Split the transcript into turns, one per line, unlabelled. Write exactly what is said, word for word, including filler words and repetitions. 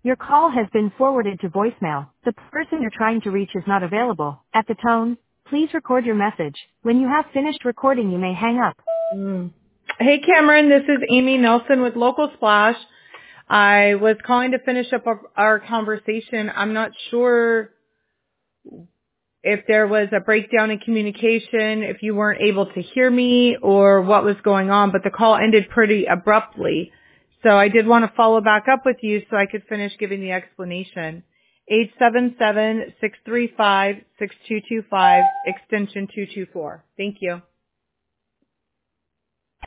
Your call has been forwarded to voicemail. The person you're trying to reach is not available. At the tone, please record your message. When you have finished recording, you may hang up.
Mm. Hey Cameron, this is Amy Nelson with Local Splash. I was calling to finish up our, our conversation. I'm not sure if there was a breakdown in communication, if you weren't able to hear me or what was going on, but the call ended pretty abruptly. So I did want to follow back up with you so I could finish giving the explanation. eight seven seven, six three five, six two two five, extension two two four. Thank you.